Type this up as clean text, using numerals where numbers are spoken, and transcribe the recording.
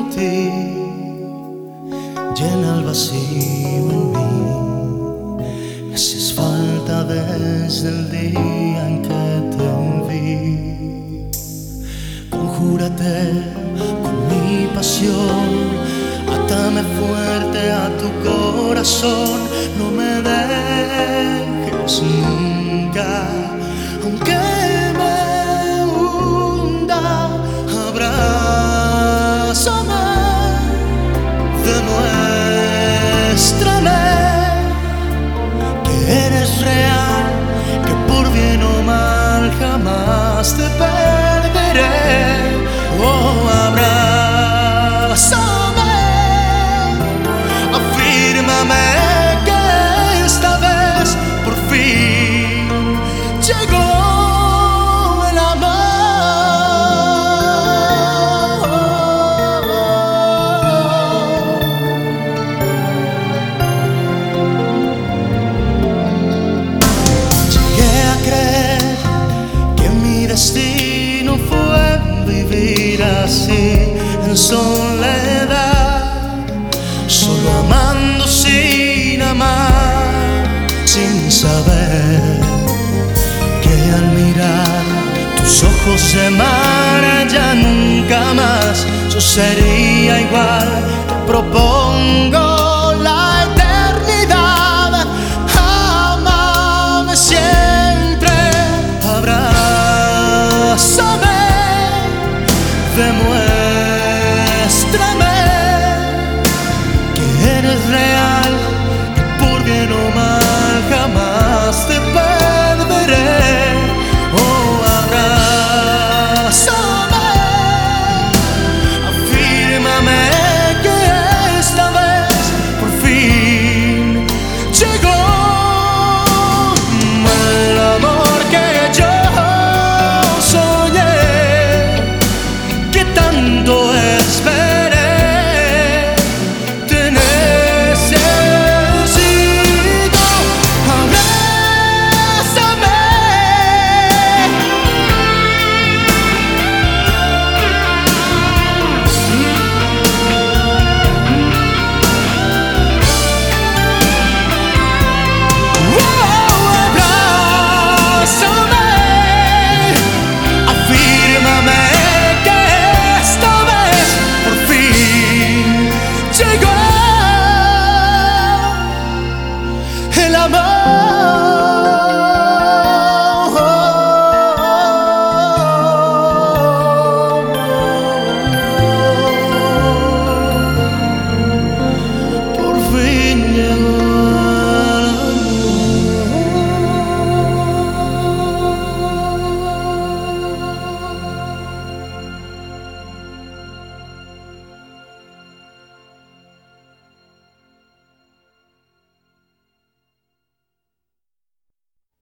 ti, llena el vacío en mí. Me haces falta desde el día en que te vi. Conjúrate con mi pasión, atame fuerte a tu corazón. No me dejes nunca, aunque me hunda. Abrázame de nuestra ley, que eres real, que por bien o mal jamás te perderé. Oh, abrázame, afírmame que esta vez por fin llegó el amor. Llegué a creer que mi destino fue vivir así en soledad, solo amando sin amar, sin saber que al mirar tus ojos de mar ya nunca más yo sería igual. Te propongo